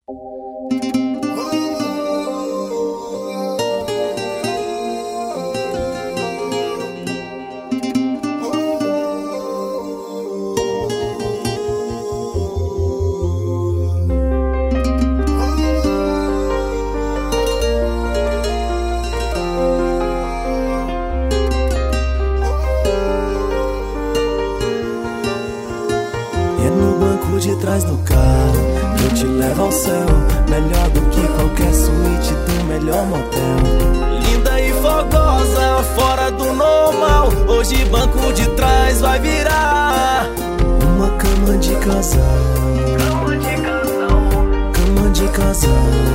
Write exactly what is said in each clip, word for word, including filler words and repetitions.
De trás do carro, que eu te levo ao céu, melhor do que qualquer suíte do melhor motel. Linda e fogosa, fora do normal, hoje banco de trás vai virar uma cama de casal. Cama de casal. Cama de casal.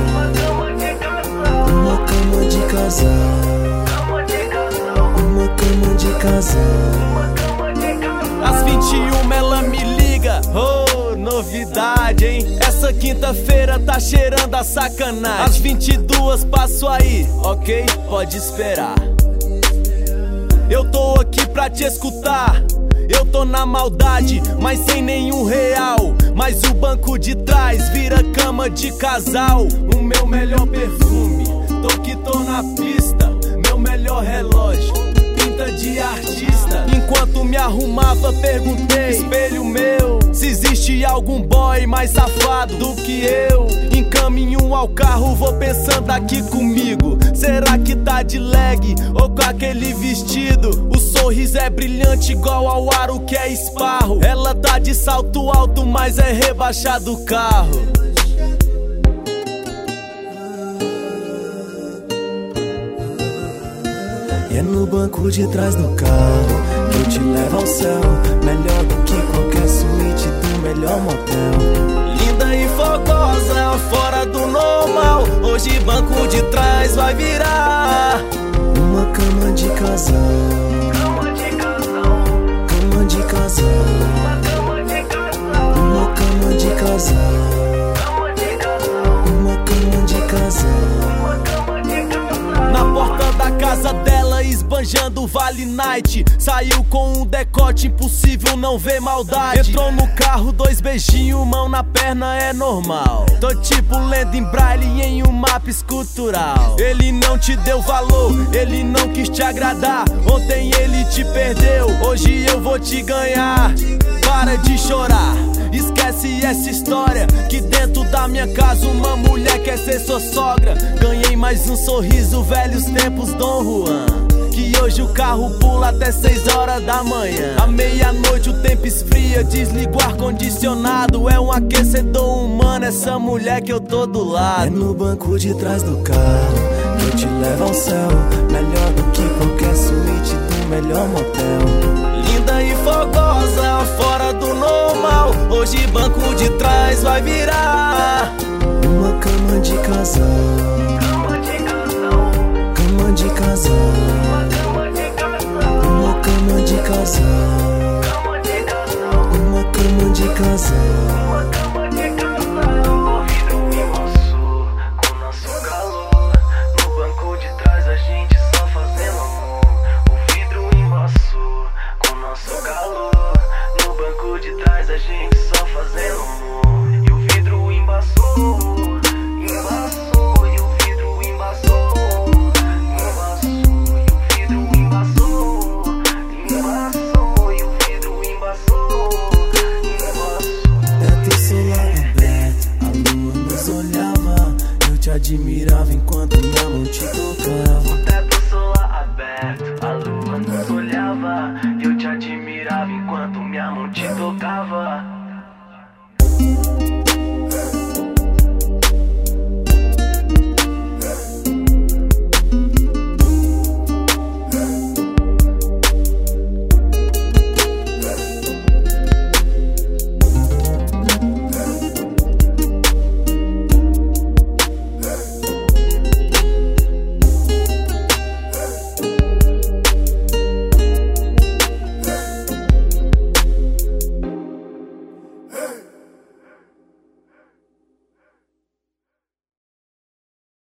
Uma cama de casal. Uma cama de casal. Cama de casal. Uma cama de casal. Uma cama de casal. Às vinte e uma ela me liga, oh, novidade, hein? Essa quinta-feira tá cheirando a sacanagem. Às vinte e duas passo aí, ok? Pode esperar. Eu tô aqui pra te escutar. Eu tô na maldade, mas sem nenhum real. Mas o banco de trás vira cama de casal. O meu melhor perfume, tô que tô na pista. Meu melhor relógio, pinta de artista. Enquanto me arrumava perguntei, espelho meu, se existe algum boy mais safado do que eu. Encaminho ao carro, vou pensando aqui comigo. Será que tá de leg ou com aquele vestido? O sorriso é brilhante igual ao aro que é esparro. Ela tá de salto alto, mas é rebaixado o carro. E é no banco de trás do carro que eu te levo ao céu, melhor do que qualquer suíte do melhor motel. Linda e fogosa, fora do normal, hoje banco de trás vai virar uma cama de casal. Cama de casal. Cama de casal. Uma cama de casal. Uma cama de casal. Cama de casal. Uma cama de casal. Uma cama de casal. Na porta da casa dela, esbanjando Vale Night, saiu com um decote impossível não ver maldade. Entrou no carro, dois beijinhos, mão na perna é normal. Tô tipo lendo em braille em um mapa escultural. Ele não te deu valor, ele não quis te agradar. Ontem ele te perdeu, hoje eu vou te ganhar. Para de chorar, esquece essa história, que dentro da minha casa uma mulher quer ser sua sogra. Ganhei mais um sorriso, velhos tempos Dom Juan, que hoje o carro pula até seis horas da manhã. À meia-noite o tempo esfria, desligo o ar-condicionado. É um aquecedor humano essa mulher que eu tô do lado. É no banco de trás do carro que eu te levo ao céu, melhor do que qualquer suíte do melhor motel. Linda e fogosa, fora do normal, hoje banco de trás vai virar uma cama de casal. Cama de casal. Cama de casal. Uma cama de casal. Uma cama de casal. Cama de casal. Uma cama de casal. Uma cama de casal. O vidro embaçou com nosso calor. No banco de trás a gente só fazendo amor. O vidro embaçou com nosso calor. No banco de trás a gente só fazendo amor. E o vidro embaçou, embaçou. E o vidro embaçou, embaçou. E o vidro embaçou, embaçou. E o vidro embaçou, embaçou. Teto solar aberto, a lua nos olhava. Eu te admirava enquanto minha mão te tocava. O teto solar aberto, a lua nos olhava. Eu te admirava enquanto minha mão te tocava.